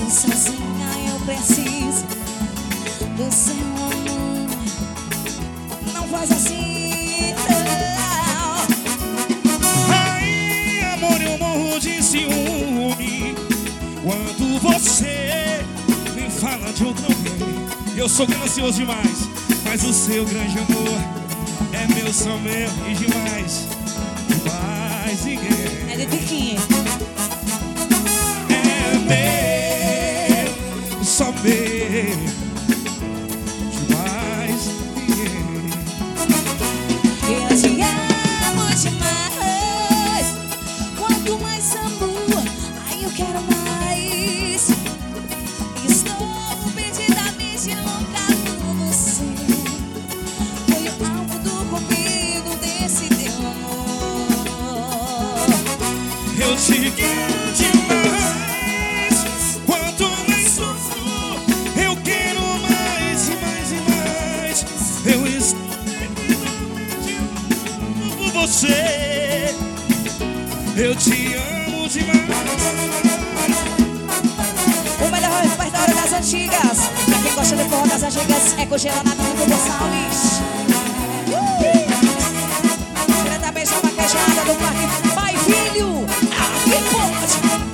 Tô sozinha, eu preciso do seu amor. Não faz assim, não. Ai, amor, eu morro de ciúme quando você me fala de outro alguém. Eu sou ganancioso demais, mas o seu grande amor é meu, só meu e demais. Mais ninguém. É de biquinho. É meu, só meu, demais ninguém. Eu te amo demais. Quanto mais amo, aí eu quero mais. Estou perdidamente louca por você. Foi o alvo do cupido desse teu amor. Eu te quero demais. Quanto mais sofro, eu quero mais e mais e mais. Eu estou por você. Eu te amo demais. O melhor repertório das antigas. Pra quem gosta de forró das antigas, é Cogeranato do Gonçalves. Diretamente da vaquejada do parque. Pai, filho, aqui pode.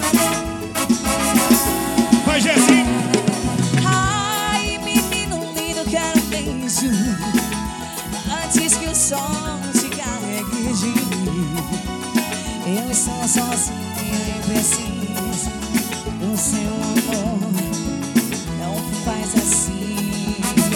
Vai, Jessi. Ai, menino lindo, quero um beijo antes que o sol te carregue de mim. Eu estou sozinha e preciso do seu amor. Não faz assim.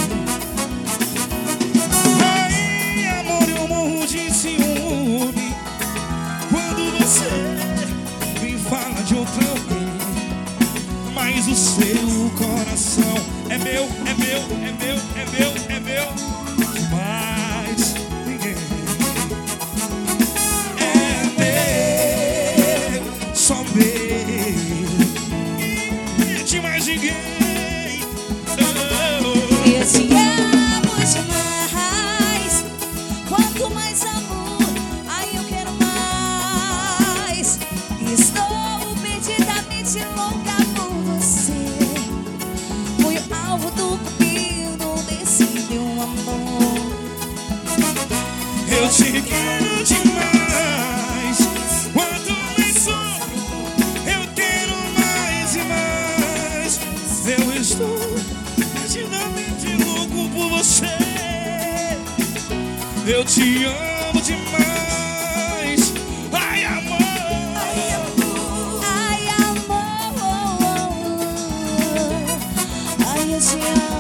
Ai, amor, eu morro de ciúme quando você me fala de outra alguém. Mas o seu coração é meu, é meu, é meu, é meu, é meu. Mais ninguém. É meu, só meu. E de mais ninguém. Oh. Eu te amo demais. Quanto mais amor, aí eu quero mais. Estou perdidamente louca por você. Fui o alvo do cupido desse teu amor. Eu te quero demais. Quanto mais sofro, eu quero mais e mais. Eu estou perdidamente louco por você. Eu te amo demais. Ai, amor. Ai, amor. Ai, eu te amo.